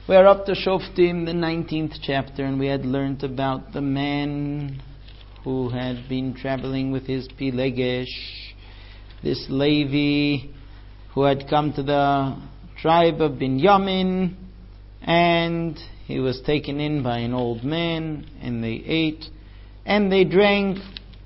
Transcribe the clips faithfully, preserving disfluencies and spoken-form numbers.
We are up to Shoftim, the nineteenth chapter, and we had learned about the man who had been traveling with his Pilegesh, this Levi who had come to the tribe of Binyamin, and he was taken in by an old man, and they ate, and they drank,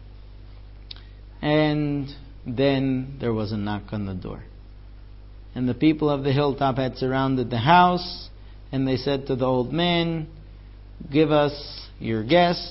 and then there was a knock on the door. And the people of the hilltop had surrounded the house, and they said to the old man, "Give us your guest,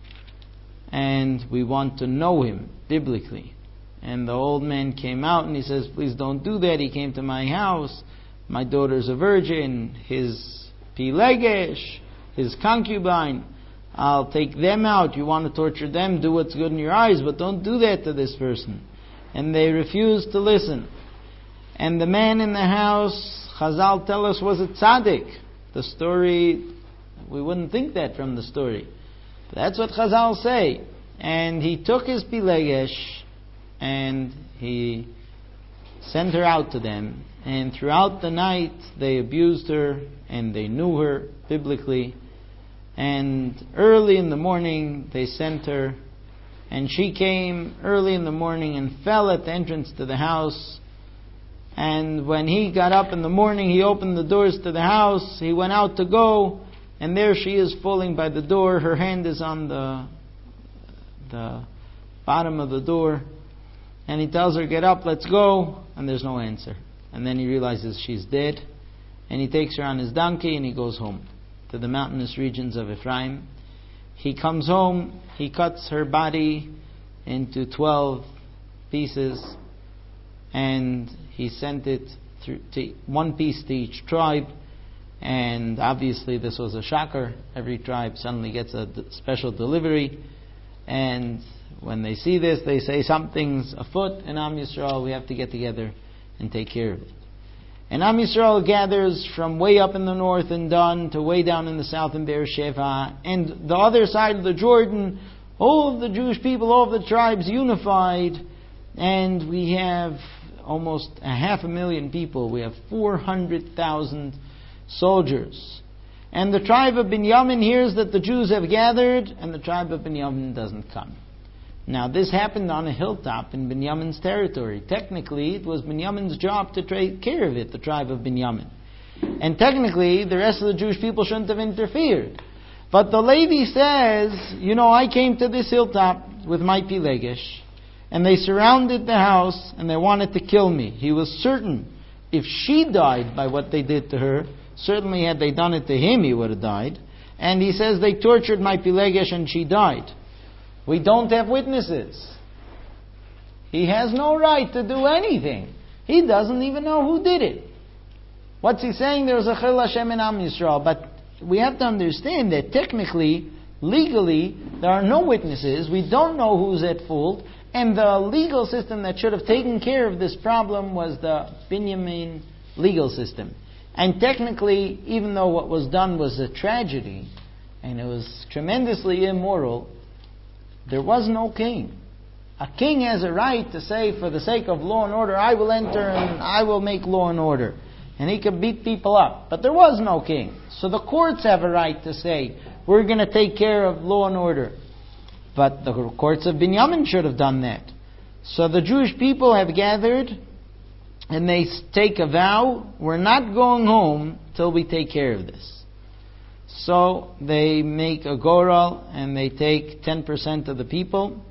and we want to know him biblically." And the old man came out and he says, "Please don't do that. He came to my house. My daughter's a virgin. His Pilegesh, his concubine, I'll take them out. You want to torture them? Do what's good in your eyes, but don't do that to this person." And they refused to listen. And the man in the house, Chazal tell us, was a tzaddik. The story, we wouldn't think that from the story. But that's what Chazal say. And he took his Pilegesh and he sent her out to them. And throughout the night they abused her and they knew her biblically. And early in the morning they sent her. And she came early in the morning and fell at the entrance to the house. And when he got up in the morning, he opened the doors to the house. He went out to go, and there she is falling by the door. Her hand is on the the bottom of the door. And he tells her, "Get up, let's go." And there's no answer. And then he realizes she's dead. And he takes her on his donkey and he goes home to the mountainous regions of Ephraim. He comes home, he cuts her body into twelve pieces, and he sent it through to one piece to each tribe. And obviously this was a shocker. Every tribe suddenly gets a d- special delivery. And when they see this, they say, "Something's afoot in Am Yisrael. We have to get together and take care of it." And Am Yisrael gathers from way up in the north in Dan to way down in the south in Beersheba. And the other side of the Jordan, all of the Jewish people, all of the tribes unified. And we have almost a half a million people. We have four hundred thousand soldiers. And the tribe of Binyamin hears that the Jews have gathered, and the tribe of Binyamin doesn't come. Now, this happened on a hilltop in Binyamin's territory. Technically, it was Binyamin's job to take care of it, the tribe of Binyamin. And technically, the rest of the Jewish people shouldn't have interfered. But the Levi says, "You know, I came to this hilltop with my Pilegesh, and they surrounded the house, and they wanted to kill me." He was certain if she died by what they did to her, certainly had they done it to him, he would have died. And he says they tortured my Pilegesh and she died. We don't have witnesses. He has no right to do anything. He doesn't even know who did it. What's he saying? There was a Chil Hashem in Am Yisrael. But we have to understand that technically, legally, there are no witnesses. We don't know who's at fault. And the legal system that should have taken care of this problem was the Binyamin legal system. And technically, even though what was done was a tragedy, and it was tremendously immoral, there was no king. A king has a right to say, for the sake of law and order, I will enter and I will make law and order. And he could beat people up. But there was no king. So the courts have a right to say, we're going to take care of law and order. But the courts of Binyamin should have done that. So the Jewish people have gathered, and they take a vow, we're not going home till we take care of this. So they make a goral, and they take ten percent of the people,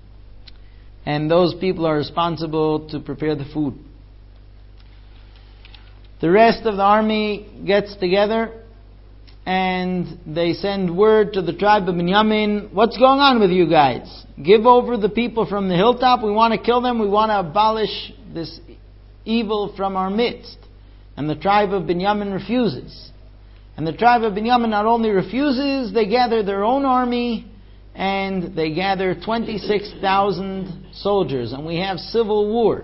and those people are responsible to prepare the food. The rest of the army gets together, and they send word to the tribe of Binyamin, "What's going on with you guys? Give over the people from the hilltop. We want to kill them. We want to abolish this evil from our midst." And the tribe of Binyamin refuses. And the tribe of Binyamin not only refuses, they gather their own army, and they gather twenty-six thousand soldiers, and we have civil war.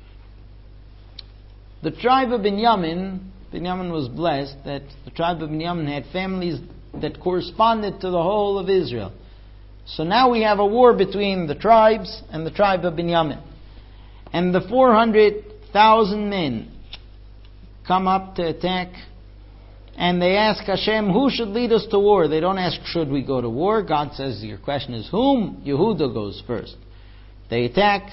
The tribe of Binyamin, Binyamin was blessed that the tribe of Binyamin had families that corresponded to the whole of Israel. So now we have a war between the tribes and the tribe of Binyamin. And the four hundred thousand men come up to attack and they ask Hashem, who should lead us to war? They don't ask, should we go to war? God says, your question is whom? Yehuda goes first. They attack,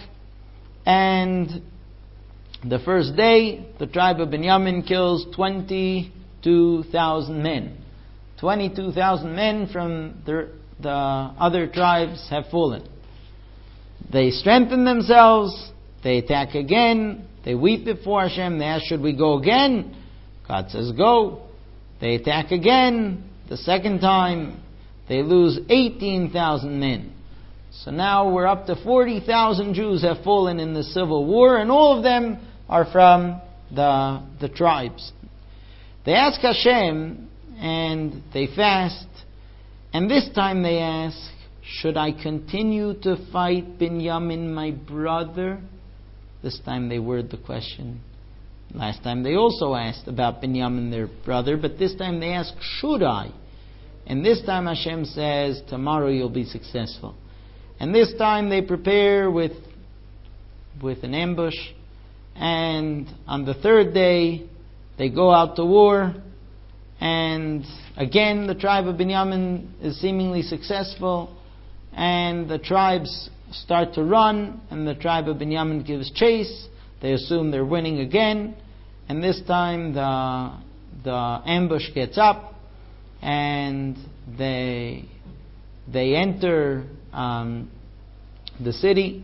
and the first day, the tribe of Binyamin kills twenty-two thousand men. twenty-two thousand men from the, the other tribes have fallen. They strengthen themselves, they attack again, they weep before Hashem, they ask, should we go again? God says, go. They attack again, the second time, they lose eighteen thousand men. So now we're up to forty thousand Jews have fallen in the civil war, and all of them are from the, the tribes. They ask Hashem, and they fast, and this time they ask, should I continue to fight Binyamin, my brother? This time they word the question. Last time they also asked about Binyamin, their brother, but this time they ask, should I? And this time Hashem says, tomorrow you'll be successful. And this time they prepare with, with an ambush, and on the third day they go out to war, and again the tribe of Binyamin is seemingly successful, and the tribes start to run, and the tribe of Binyamin gives chase. They assume they're winning again, and this time the the ambush gets up, and they they enter um, the city,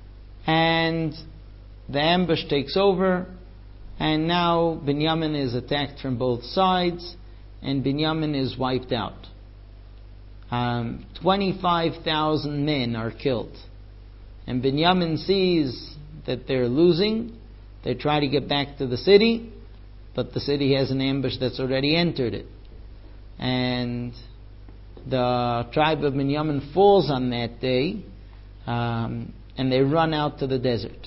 and the ambush takes over, and now Binyamin is attacked from both sides, and Binyamin is wiped out. Um, twenty-five thousand men are killed. And Binyamin sees that they're losing. They try to get back to the city, but the city has an ambush that's already entered it. And the tribe of Binyamin falls on that day, um, and they run out to the desert.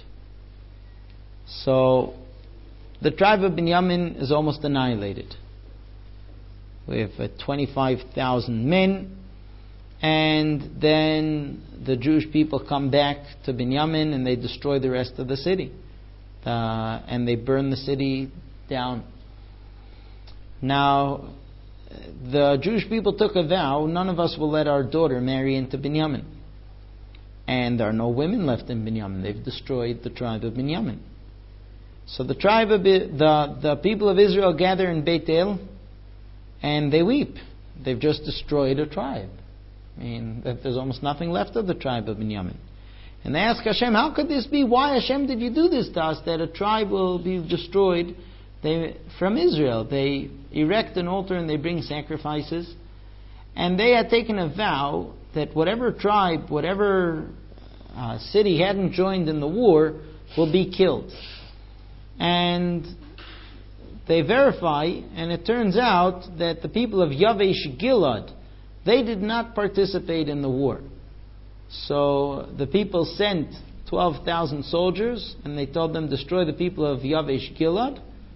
So the tribe of Binyamin is almost annihilated. We have uh, twenty-five thousand men, and then the Jewish people come back to Binyamin and they destroy the rest of the city. Uh, and they burn the city down. Now, the Jewish people took a vow, none of us will let our daughter marry into Binyamin. And there are no women left in Binyamin. They've destroyed the tribe of Binyamin. So the tribe of the the people of Israel gather in Beit El, and they weep. They've just destroyed a tribe. I mean, there's almost nothing left of the tribe of Binyamin. And they ask Hashem, how could this be? Why, Hashem, did you do this to us, that a tribe will be destroyed they, from Israel? They erect an altar and they bring sacrifices. And they had taken a vow that whatever tribe, whatever uh, city hadn't joined in the war will be killed. And they verify, and it turns out that the people of Yavesh Gilad, they did not participate in the war. So the people sent twelve thousand soldiers, and they told them, destroy the people of Yavesh Gilad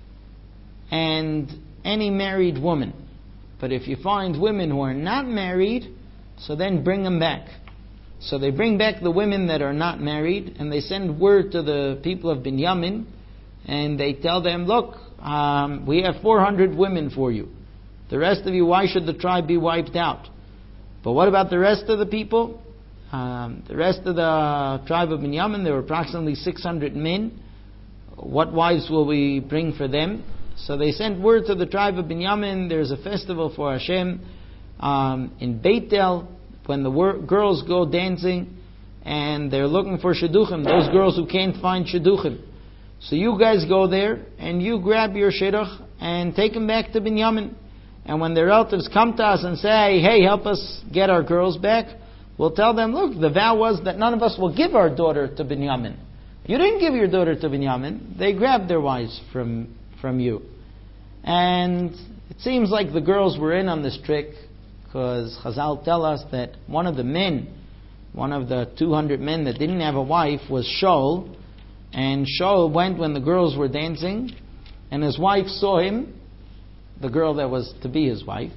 and any married woman. But if you find women who are not married, so then bring them back. So they bring back the women that are not married, and they send word to the people of Binyamin, and they tell them, look, um, we have four hundred women for you. The rest of you, why should the tribe be wiped out? But what about the rest of the people? Um, the rest of the tribe of Binyamin, there were approximately six hundred men. What wives will we bring for them? So they sent word to the tribe of Binyamin, there's a festival for Hashem um, in Beit El, when the wor- girls go dancing, and they're looking for shidduchim, those girls who can't find shidduchim. So you guys go there, and you grab your shidduch, and take them back to Binyamin. And when their relatives come to us and say, hey, help us get our girls back, we'll tell them, look, the vow was that none of us will give our daughter to Binyamin. You didn't give your daughter to Binyamin. They grabbed their wives from, from you. And it seems like the girls were in on this trick, because Chazal tell us that one of the men, one of the two hundred men that didn't have a wife was Shaul. And Shaul went when the girls were dancing, and his wife saw him, the girl that was to be his wife,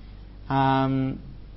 um,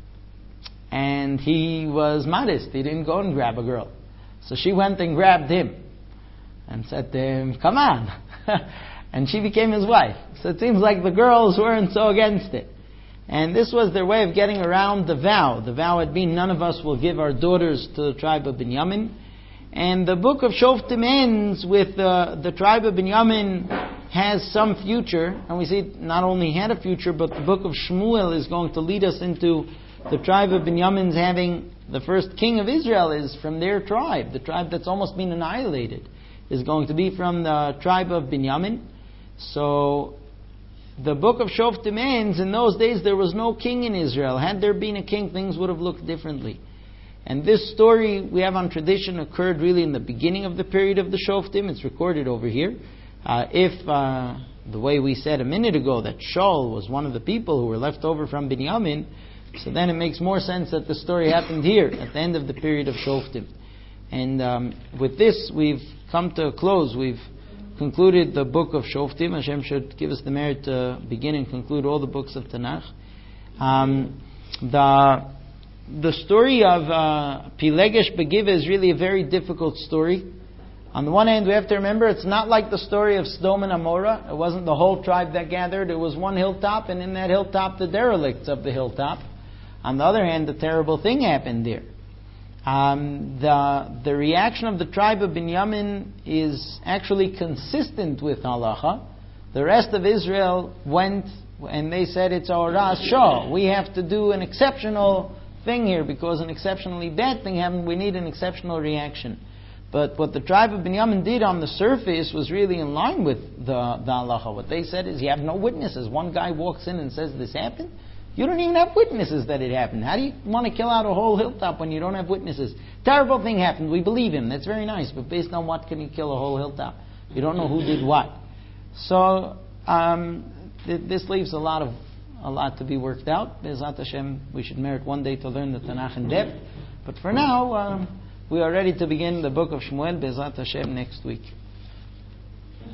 and he was modest. He didn't go and grab a girl. So she went and grabbed him and said to him, come on. and she became his wife. So it seems like the girls weren't so against it. And this was their way of getting around the vow. The vow had been, none of us will give our daughters to the tribe of Binyamin. And the book of Shoftim ends with uh, the tribe of Binyamin has some future. And we see it not only had a future, but the book of Shmuel is going to lead us into the tribe of Binyamin's having the first king of Israel is from their tribe. The tribe that's almost been annihilated is going to be from the tribe of Binyamin. So the book of Shoftim ends. In those days there was no king in Israel. Had there been a king, things would have looked differently. And this story we have on tradition occurred really in the beginning of the period of the Shoftim. It's recorded over here. Uh, if uh, the way we said a minute ago that Shaul was one of the people who were left over from Binyamin, so then it makes more sense that the story happened here at the end of the period of Shoftim. And um, with this we've come to a close. We've concluded the book of Shoftim. Hashem should give us the merit to begin and conclude all the books of Tanakh. Um, the the story of uh, Pilegesh Begiva is really a very difficult story. On the one hand, we have to remember it's not like the story of Sodom and Amorah. It wasn't the whole tribe that gathered. It was one hilltop, and in that hilltop, the derelicts of the hilltop. On the other hand, the terrible thing happened there. Um, the the reaction of the tribe of Binyamin is actually consistent with halacha. The rest of Israel went and they said it's our Rasha. We have to do an exceptional thing here because an exceptionally bad thing happened. We need an exceptional reaction. But what the tribe of Binyamin did on the surface was really in line with the, the halacha. What they said is you have no witnesses. One guy walks in and says this happened. You don't even have witnesses that it happened. How do you want to kill out a whole hilltop when you don't have witnesses? Terrible thing happened. We believe him. That's very nice. But based on what can you kill a whole hilltop? You don't know who did what. So um, th- this leaves a lot of a lot to be worked out. Be'ezrat Hashem, we should merit one day to learn the Tanakh in depth. But for now, um, we are ready to begin the book of Shmuel. Be'ezrat Hashem next week.